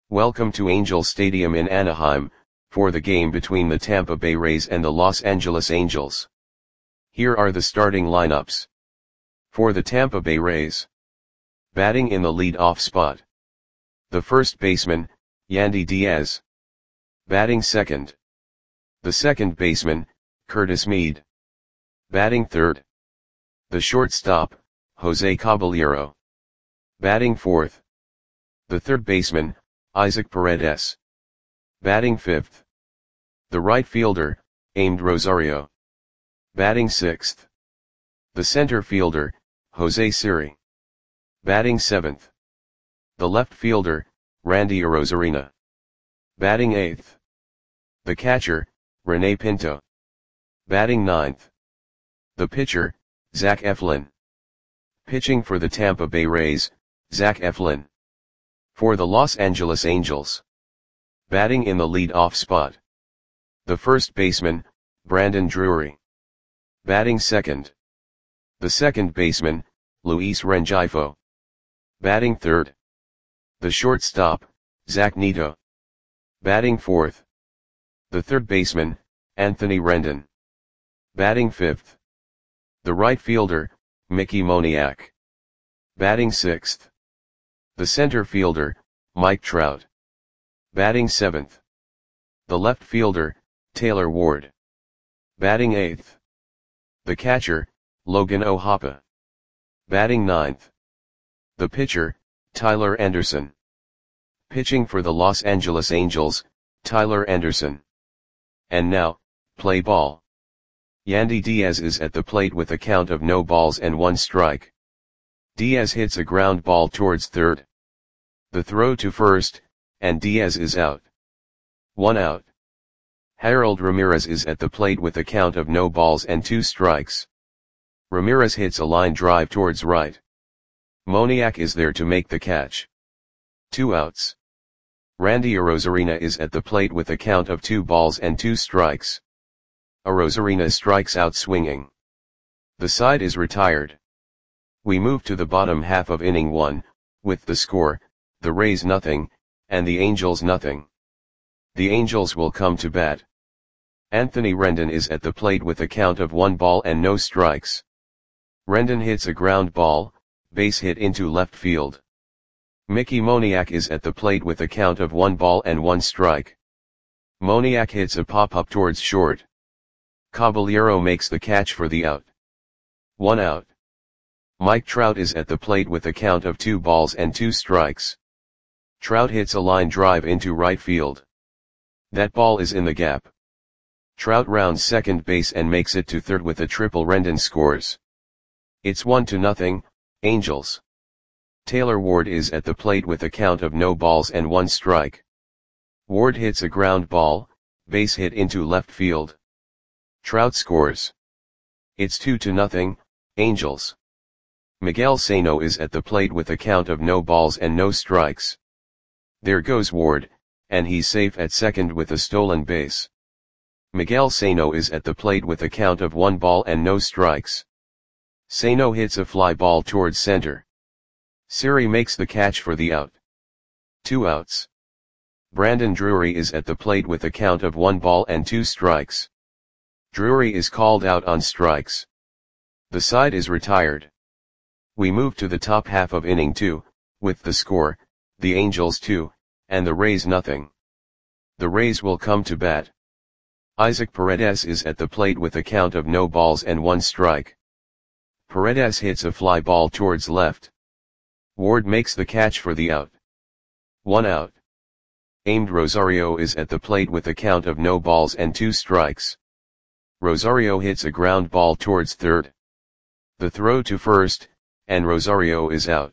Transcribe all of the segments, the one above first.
Welcome to Angel Stadium in Anaheim, for the game between the Tampa Bay Rays and the Los Angeles Angels. Here are the starting lineups. For the Tampa Bay Rays. Batting in the lead-off spot. The first baseman, Yandy Diaz. Batting second. The second baseman, Curtis Mead. Batting third. The shortstop, Jose Caballero. Batting fourth. The third baseman, Isaac Paredes. Batting fifth. The right fielder, Amed Rosario. Batting sixth. The center fielder, Jose Siri. Batting seventh. The left fielder, Randy Arozarena. Batting eighth. The catcher, Rene Pinto. Batting ninth. The pitcher, Zach Eflin. Pitching for the Tampa Bay Rays, Zach Eflin. For the Los Angeles Angels. Batting in the lead-off spot. The first baseman, Brandon Drury. Batting second. The second baseman, Luis Rengifo. Batting third. The shortstop, Zach Neto. Batting fourth. The third baseman, Anthony Rendon. Batting fifth. The right fielder, Mickey Moniak. Batting sixth. The center fielder, Mike Trout. Batting seventh. The left fielder, Taylor Ward. Batting eighth. The catcher, Logan O'Hoppe. Batting ninth. The pitcher, Tyler Anderson. Pitching for the Los Angeles Angels, Tyler Anderson. And now, play ball. Yandy Diaz is at the plate with a count of no balls and one strike. Diaz hits a ground ball towards third. The throw to first, and Diaz is out. 1 out. Harold Ramirez is at the plate with a count of no balls and 2 strikes. Ramirez hits a line drive towards right. Moniak is there to make the catch. 2 outs. Randy Arozarena is at the plate with a count of 2 balls and 2 strikes. Arozarena strikes out swinging. The side is retired. We move to the bottom half of inning 1, with the score, the Rays nothing, and the Angels nothing. The Angels will come to bat. Anthony Rendon is at the plate with a count of 1 ball and no strikes. Rendon hits a ground ball, base hit into left field. Mickey Moniak is at the plate with a count of 1 ball and 1 strike. Moniak hits a pop-up towards short. Caballero makes the catch for the out. 1 out. Mike Trout is at the plate with a count of 2 balls and 2 strikes. Trout hits a line drive into right field. That ball is in the gap. Trout rounds second base and makes it to third with a triple. Rendon scores. It's 1-0, Angels. Taylor Ward is at the plate with a count of no balls and 1 strike. Ward hits a ground ball, base hit into left field. Trout scores. It's 2-0, Angels. Miguel Sano is at the plate with a count of no balls and no strikes. There goes Ward, and he's safe at second with a stolen base. Miguel Sano is at the plate with a count of 1 ball and no strikes. Sano hits a fly ball towards center. Siri makes the catch for the out. 2 outs. Brandon Drury is at the plate with a count of 1 ball and 2 strikes. Drury is called out on strikes. The side is retired. We move to the top half of inning 2, with the score, the Angels 2, and the Rays nothing. The Rays will come to bat. Isaac Paredes is at the plate with a count of no balls and 1 strike. Paredes hits a fly ball towards left. Ward makes the catch for the out. 1 out. Amed Rosario is at the plate with a count of no balls and 2 strikes. Rosario hits a ground ball towards third. The throw to first, and Rosario is out.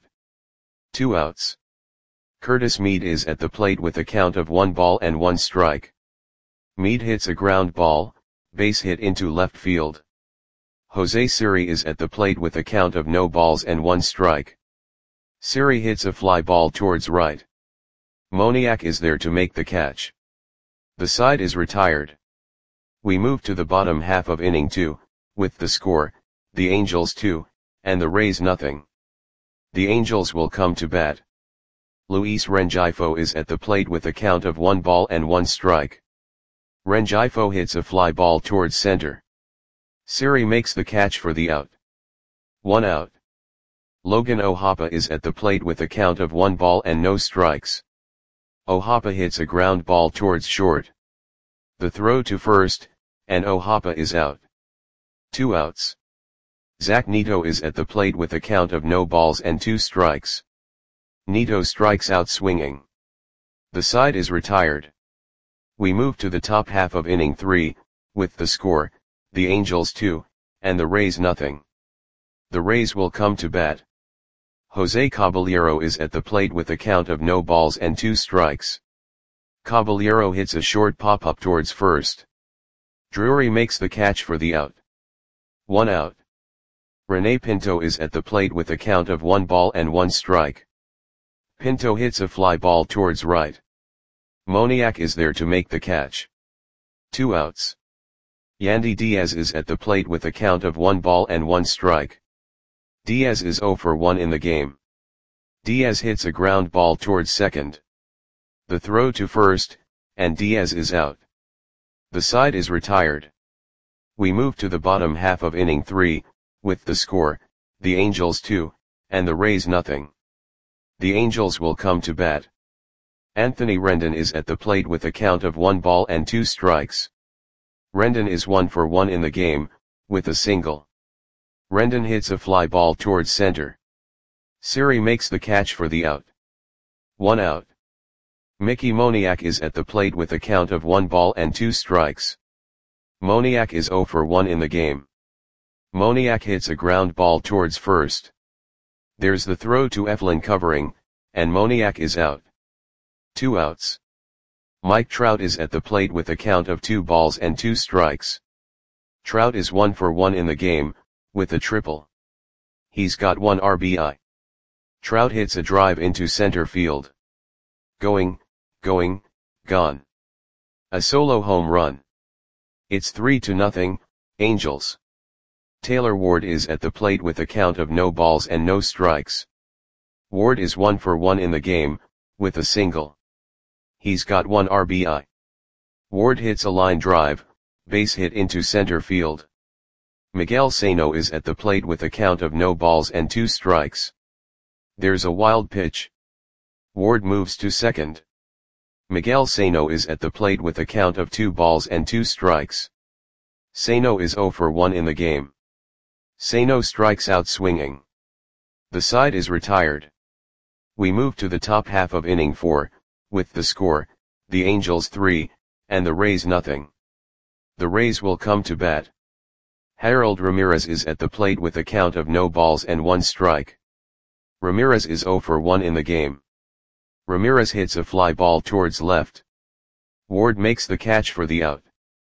2 outs. Curtis Mead is at the plate with a count of 1 ball and 1 strike. Mead hits a ground ball, base hit into left field. Jose Siri is at the plate with a count of no balls and 1 strike. Siri hits a fly ball towards right. Moniak is there to make the catch. The side is retired. We move to the bottom half of inning 2, with the score, the Angels 2, and the Rays nothing. The Angels will come to bat. Luis Rengifo is at the plate with a count of 1 ball and 1 strike. Rengifo hits a fly ball towards center. Siri makes the catch for the out. 1 out. Logan Ohapa is at the plate with a count of 1 ball and no strikes. Ohapa hits a ground ball towards short. The throw to first, and Ohapa is out. 2 outs. Zach Neto is at the plate with a count of no balls and 2 strikes. Neto strikes out swinging. The side is retired. We move to the top half of inning 3, with the score, the Angels 2, and the Rays nothing. The Rays will come to bat. Jose Caballero is at the plate with a count of no balls and 2 strikes. Caballero hits a short pop-up towards first. Drury makes the catch for the out. 1 out. Rene Pinto is at the plate with a count of 1 ball and 1 strike. Pinto hits a fly ball towards right. Moniak is there to make the catch. 2 outs. Yandy Diaz is at the plate with a count of 1 ball and 1 strike. Diaz is 0 for 1 in the game. Diaz hits a ground ball towards second. The throw to first, and Diaz is out. The side is retired. We move to the bottom half of inning 3, with the score, the Angels 2, and the Rays nothing. The Angels will come to bat. Anthony Rendon is at the plate with a count of 1 ball and 2 strikes. Rendon is 1 for 1 in the game, with a single. Rendon hits a fly ball towards center. Siri makes the catch for the out. 1 out. Mickey Moniak is at the plate with a count of 1 ball and 2 strikes. Moniak is 0 for 1 in the game. Moniak hits a ground ball towards first. There's the throw to Eflin covering, and Moniak is out. 2 outs. Mike Trout is at the plate with a count of 2 balls and 2 strikes. Trout is 1 for 1 in the game, with a triple. He's got 1 RBI. Trout hits a drive into center field. Going, gone. A solo home run. It's 3-0, Angels. Taylor Ward is at the plate with a count of no balls and no strikes. Ward is 1 for 1 in the game, with a single. He's got 1 RBI. Ward hits a line drive, base hit into center field. Miguel Sano is at the plate with a count of no balls and 2 strikes. There's a wild pitch. Ward moves to second. Miguel Sano is at the plate with a count of 2 balls and 2 strikes. Sano is 0 for 1 in the game. Sano strikes out swinging. The side is retired. We move to the top half of inning 4, with the score, the Angels 3, and the Rays nothing. The Rays will come to bat. Harold Ramirez is at the plate with a count of no balls and 1 strike. Ramirez is 0 for 1 in the game. Ramirez hits a fly ball towards left. Ward makes the catch for the out.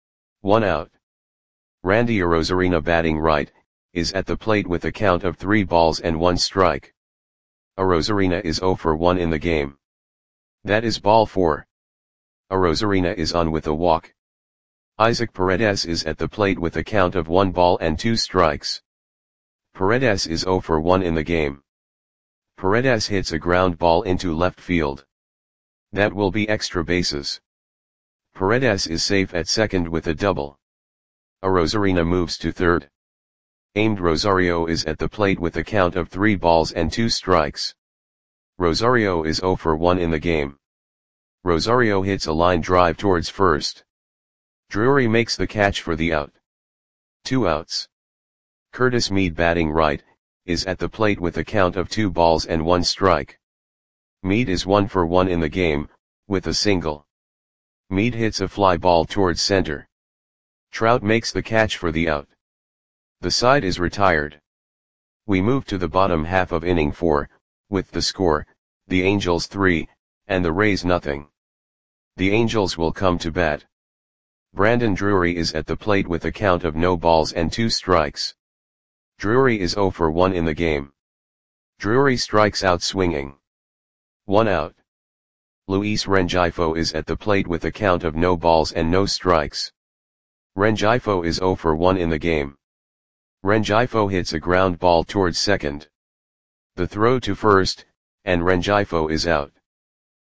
1 out. Randy Arozarena batting right, is at the plate with a count of 3 balls and 1 strike. Arozarena is 0 for 1 in the game. That is ball 4. Arozarena is on with a walk. Isaac Paredes is at the plate with a count of 1 ball and 2 strikes. Paredes is 0 for 1 in the game. Paredes hits a ground ball into left field. That will be extra bases. Paredes is safe at second with a double. Arozarena moves to third. Aimed Rosario is at the plate with a count of 3 balls and 2 strikes. Rosario is 0 for 1 in the game. Rosario hits a line drive towards first. Drury makes the catch for the out. 2 outs. Curtis Mead batting right, is at the plate with a count of 2 balls and 1 strike. Mead is 1 for 1 in the game, with a single. Mead hits a fly ball towards center. Trout makes the catch for the out. The side is retired. We move to the bottom half of inning 4, with the score, the Angels 3, and the Rays nothing. The Angels will come to bat. Brandon Drury is at the plate with a count of no balls and 2 strikes. Drury is 0 for 1 in the game. Drury strikes out swinging. 1 out. Luis Rengifo is at the plate with a count of no balls and no strikes. Rengifo is 0 for 1 in the game. Rengifo hits a ground ball towards second. The throw to first, and Rengifo is out.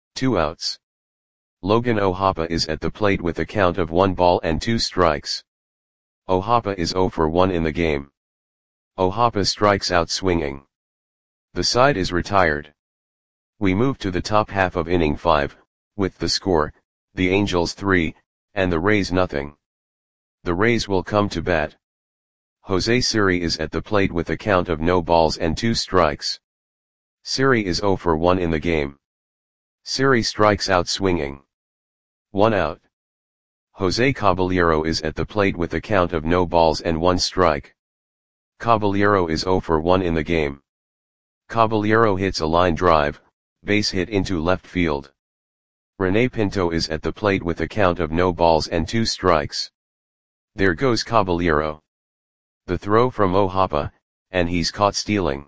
2 outs. Logan Ohapa is at the plate with a count of 1 ball and 2 strikes. Ohapa is 0 for 1 in the game. Ohapa strikes out swinging. The side is retired. We move to the top half of inning 5, with the score, the Angels 3, and the Rays nothing. The Rays will come to bat. Jose Siri is at the plate with a count of no balls and 2 strikes. Siri is 0 for 1 in the game. Siri strikes out swinging. 1 out. Jose Caballero is at the plate with a count of no balls and 1 strike. Caballero is 0 for 1 in the game. Caballero hits a line drive, base hit into left field. Rene Pinto is at the plate with a count of no balls and 2 strikes. There goes Caballero. The throw from Ohapa, and he's caught stealing.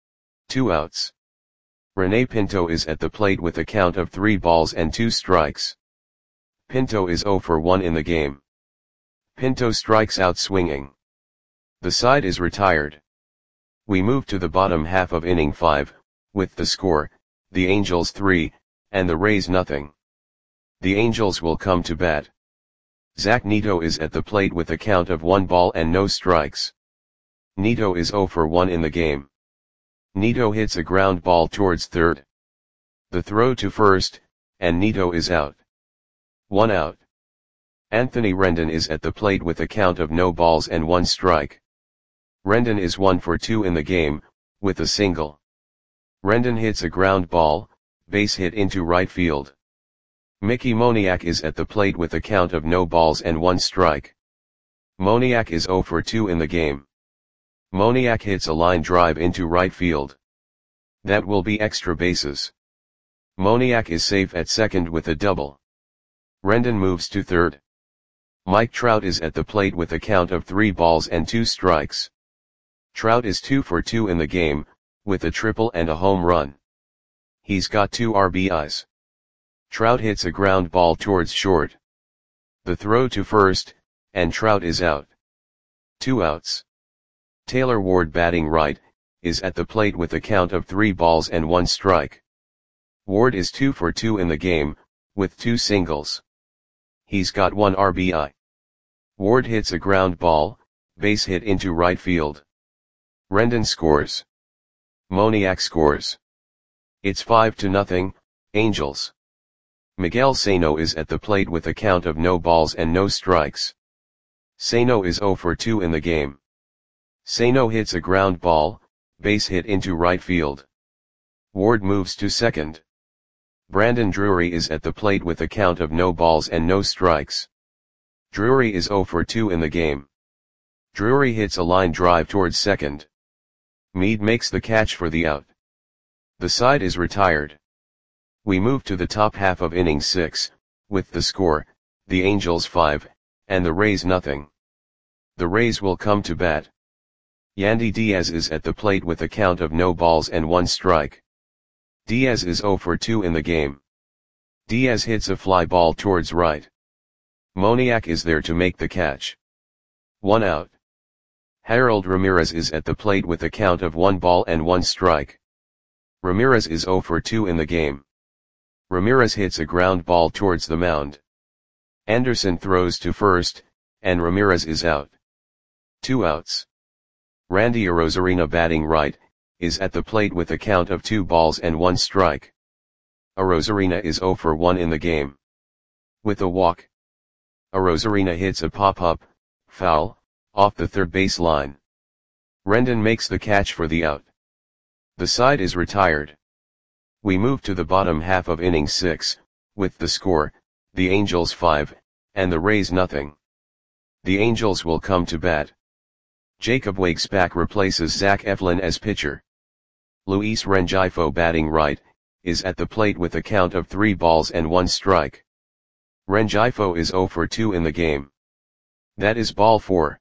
2 outs. Rene Pinto is at the plate with a count of 3 balls and 2 strikes. Pinto is 0 for 1 in the game. Pinto strikes out swinging. The side is retired. We move to the bottom half of inning 5, with the score, the Angels 3, and the Rays nothing. The Angels will come to bat. Zach Neto is at the plate with a count of 1 ball and no strikes. Neto is 0 for 1 in the game. Neto hits a ground ball towards third. The throw to first, and Neto is out. 1 out. Anthony Rendon is at the plate with a count of no balls and 1 strike. Rendon is 1 for 2 in the game, with a single. Rendon hits a ground ball, base hit into right field. Mickey Moniak is at the plate with a count of no balls and 1 strike. Moniak is 0 for 2 in the game. Moniak hits a line drive into right field. That will be extra bases. Moniak is safe at second with a double. Rendon moves to third. Mike Trout is at the plate with a count of 3 balls and 2 strikes. Trout is 2 for 2 in the game, with a triple and a home run. He's got 2 RBIs. Trout hits a ground ball towards short. The throw to first, and Trout is out. 2 outs. Taylor Ward batting right, is at the plate with a count of 3 balls and 1 strike. Ward is 2 for 2 in the game, with 2 singles. He's got 1 RBI. Ward hits a ground ball, base hit into right field. Rendon scores. Moniak scores. It's 5-0, Angels. Miguel Sano is at the plate with a count of no balls and no strikes. Sano is 0 for 2 in the game. Sano hits a ground ball, base hit into right field. Ward moves to second. Brandon Drury is at the plate with a count of no balls and no strikes. Drury is 0 for 2 in the game. Drury hits a line drive towards second. Meade makes the catch for the out. The side is retired. We move to the top half of inning 6, with the score, the Angels 5, and the Rays nothing. The Rays will come to bat. Yandy Diaz is at the plate with a count of no balls and 1 strike. Diaz is 0 for 2 in the game. Diaz hits a fly ball towards right. Moniak is there to make the catch. 1 out. Harold Ramirez is at the plate with a count of 1 ball and 1 strike. Ramirez is 0 for 2 in the game. Ramirez hits a ground ball towards the mound. Anderson throws to first, and Ramirez is out. 2 outs. Randy Arozarena batting right, is at the plate with a count of 2 balls and 1 strike. Arozarena is 0 for 1 in the game. With a walk. Arozarena hits a pop-up, foul, off the third base line. Rendon makes the catch for the out. The side is retired. We move to the bottom half of inning 6, with the score, the Angels 5, and the Rays nothing. The Angels will come to bat. Jacob Waguespack replaces Zach Eflin as pitcher. Luis Rengifo batting right, is at the plate with a count of 3 balls and 1 strike. Rengifo is 0 for 2 in the game. That is ball 4.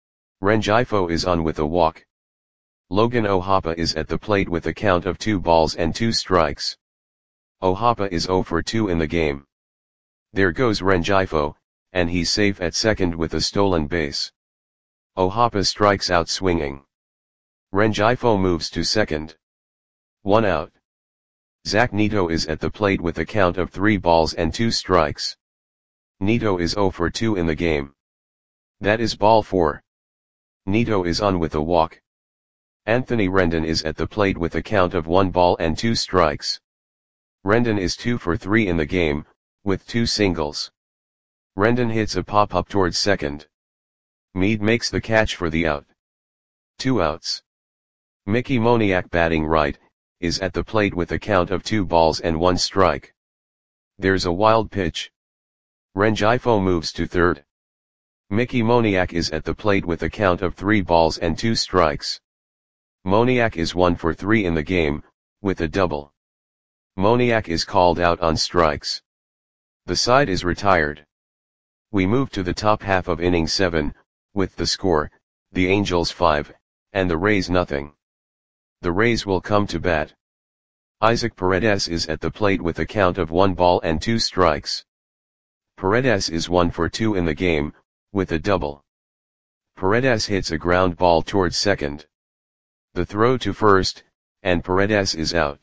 Rengifo is on with a walk. Logan Ohapa is at the plate with a count of 2 balls and 2 strikes. Ohapa is 0 for 2 in the game. There goes Rengifo, and he's safe at second with a stolen base. Ohapa strikes out swinging. Rengifo moves to second. 1 out. Zach Neto is at the plate with a count of 3 balls and 2 strikes. Neto is 0 for 2 in the game. That is ball 4. Neto is on with a walk. Anthony Rendon is at the plate with a count of 1 ball and 2 strikes. Rendon is 2 for 3 in the game, with 2 singles. Rendon hits a pop-up towards second. Mead makes the catch for the out. 2 outs. Mickey Moniak, batting right, is at the plate with a count of 2 balls and 1 strike. There's a wild pitch. Rengifo moves to third. Mickey Moniak is at the plate with a count of 3 balls and 2 strikes. Moniak is 1 for 3 in the game, with a double. Moniak is called out on strikes. The side is retired. We move to the top half of inning 7, with the score, the Angels 5, and the Rays nothing. The Rays will come to bat. Isaac Paredes is at the plate with a count of 1 ball and 2 strikes. Paredes is 1 for 2 in the game, with a double. Paredes hits a ground ball towards second. The throw to first, and Paredes is out.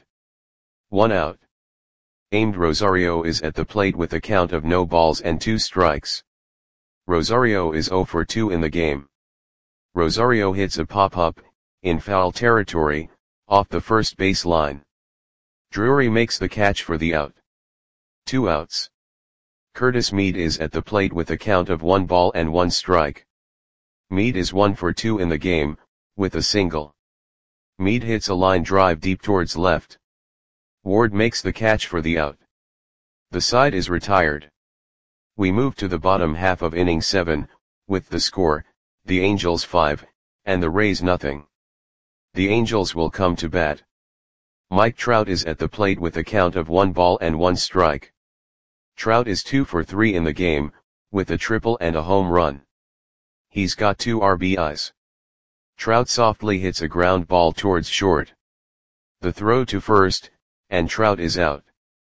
1 out. Aimed Rosario is at the plate with a count of no balls and 2 strikes. Rosario is 0 for 2 in the game. Rosario hits a pop-up, in foul territory, off the first base line. Drury makes the catch for the out. 2 outs. Curtis Mead is at the plate with a count of 1 ball and 1 strike. Mead is 1 for 2 in the game, with a single. Mead hits a line drive deep towards left. Ward makes the catch for the out. The side is retired. We move to the bottom half of inning 7, with the score, the Angels 5, and the Rays nothing. The Angels will come to bat. Mike Trout is at the plate with a count of 1 ball and 1 strike. Trout is 2 for 3 in the game, with a triple and a home run. He's got 2 RBIs. Trout softly hits a ground ball towards short. The throw to first, and Trout is out.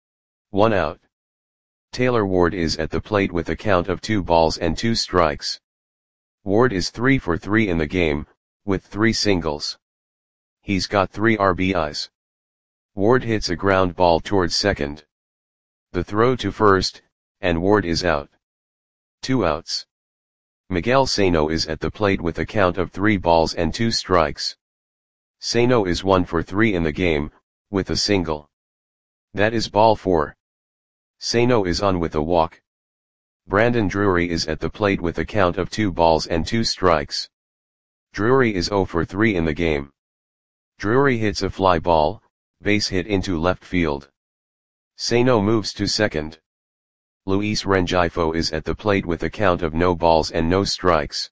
1 out. Taylor Ward is at the plate with a count of 2 balls and 2 strikes. Ward is 3 for 3 in the game, with 3 singles. He's got 3 RBIs. Ward hits a ground ball towards second. The throw to first, and Ward is out. 2 outs. Miguel Sano is at the plate with a count of 3 balls and 2 strikes. Sano is 1 for 3 in the game, with a single. That is ball 4. Sano is on with a walk. Brandon Drury is at the plate with a count of 2 balls and 2 strikes. Drury is 0 for 3 in the game. Drury hits a fly ball, base hit into left field. Sano moves to second. Luis Rengifo is at the plate with a count of no balls and no strikes.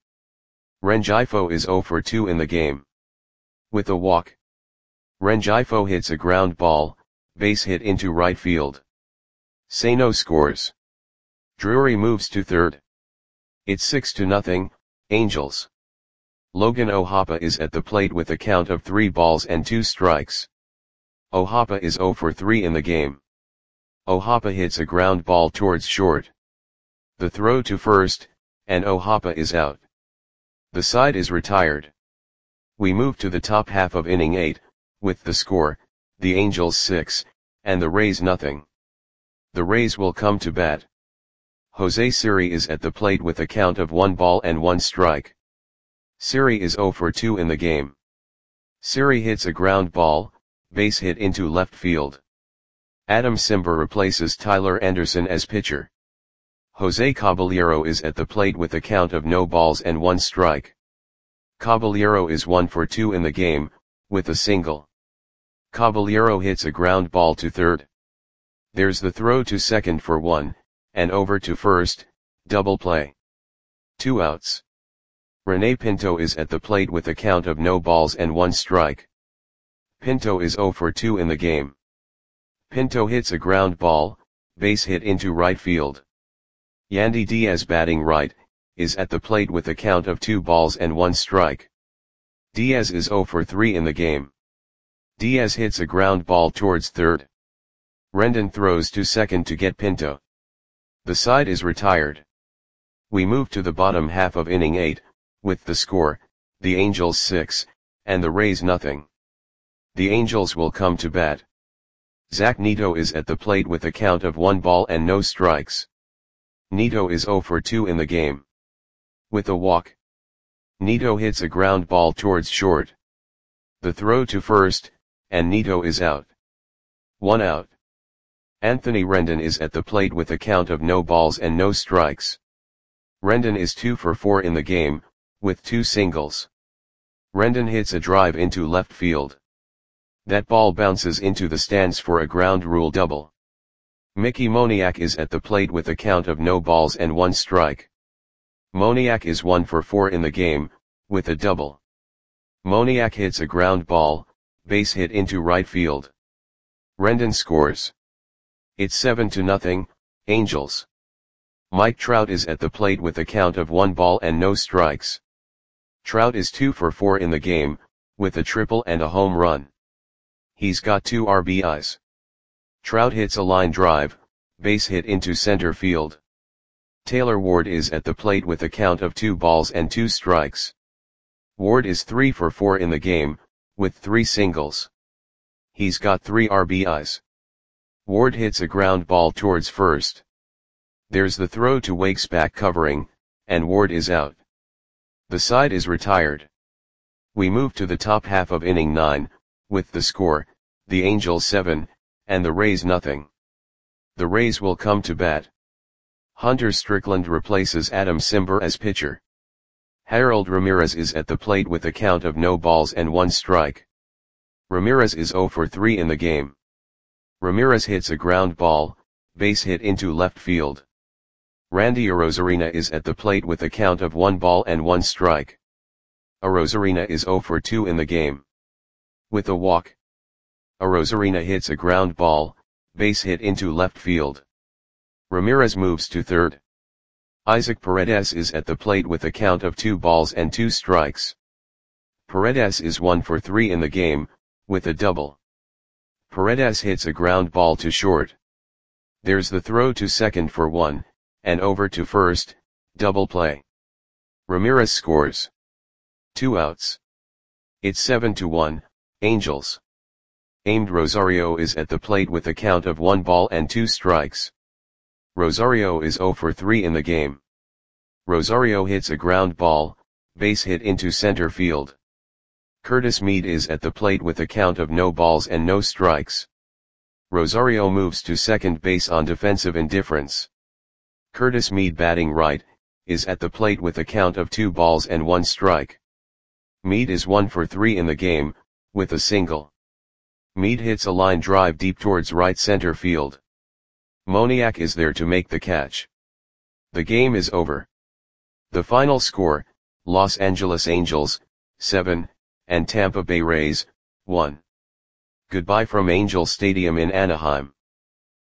Rengifo is 0 for 2 in the game. With a walk. Rengifo hits a ground ball, base hit into right field. Sano scores. Drury moves to third. It's 6-0, Angels. Logan O'Hoppe is at the plate with a count of 3 balls and 2 strikes. O'Hoppe is 0 for 3 in the game. O'Hoppe hits a ground ball towards short. The throw to first, and O'Hoppe is out. The side is retired. We move to the top half of inning 8, with the score, the Angels 6, and the Rays nothing. The Rays will come to bat. Jose Siri is at the plate with a count of 1 ball and 1 strike. Siri is 0 for 2 in the game. Siri hits a ground ball, base hit into left field. Adam Simber replaces Tyler Anderson as pitcher. Jose Caballero is at the plate with a count of no balls and 1 strike. Caballero is 1 for 2 in the game, with a single. Caballero hits a ground ball to third. There's the throw to second for 1, and over to first, double play. 2 outs. Rene Pinto is at the plate with a count of no balls and 1 strike. Pinto is 0 for 2 in the game. Pinto hits a ground ball, base hit into right field. Yandy Diaz, batting right, is at the plate with a count of 2 balls and 1 strike. Diaz is 0 for 3 in the game. Diaz hits a ground ball towards third. Rendon throws to second to get Pinto. The side is retired. We move to the bottom half of inning 8, with the score, the Angels 6, and the Rays nothing. The Angels will come to bat. Zach Neto is at the plate with a count of 1 ball and no strikes. Neto is 0 for 2 in the game. With a walk, Neto hits a ground ball towards short. The throw to first, and Neto is out. 1 out. Anthony Rendon is at the plate with a count of no balls and no strikes. Rendon is 2 for 4 in the game, with 2 singles. Rendon hits a drive into left field. That ball bounces into the stands for a ground rule double. Mickey Moniak is at the plate with a count of no balls and 1 strike. Moniak is 1 for 4 in the game, with a double. Moniak hits a ground ball, base hit into right field. Rendon scores. It's 7-0, Angels. Mike Trout is at the plate with a count of 1 ball and no strikes. Trout is 2 for 4 in the game, with a triple and a home run. He's got 2 RBIs. Trout hits a line drive, base hit into center field. Taylor Ward is at the plate with a count of 2 balls and 2 strikes. Ward is 3 for 4 in the game, with 3 singles. He's got 3 RBIs. Ward hits a ground ball towards first. There's the throw to Wake's back covering, and Ward is out. The side is retired. We move to the top half of inning 9, with the score, the Angels 7, and the Rays nothing. The Rays will come to bat. Hunter Strickland replaces Adam Cimber as pitcher. Harold Ramirez is at the plate with a count of no balls and 1 strike. Ramirez is 0 for 3 in the game. Ramirez hits a ground ball, base hit into left field. Randy Arozarena is at the plate with a count of 1 ball and 1 strike. Arozarena is 0 for 2 in the game. With a walk, Arozarena hits a ground ball, base hit into left field. Ramirez moves to third. Isaac Paredes is at the plate with a count of 2 balls and 2 strikes. Paredes is 1 for 3 in the game, with a double. Paredes hits a ground ball to short. There's the throw to second for 1, and over to first, double play. Ramirez scores. 2 outs. It's 7-1, Angels. Aimed Rosario is at the plate with a count of 1 ball and 2 strikes. Rosario is 0 for 3 in the game. Rosario hits a ground ball, base hit into center field. Curtis Mead is at the plate with a count of no balls and no strikes. Rosario moves to second base on defensive indifference. Curtis Mead, batting right, is at the plate with a count of 2 balls and 1 strike. Mead is 1 for 3 in the game, with a single. Mead hits a line drive deep towards right center field. Moniak is there to make the catch. The game is over. The final score, Los Angeles Angels, 7, and Tampa Bay Rays, 1. Goodbye from Angel Stadium in Anaheim.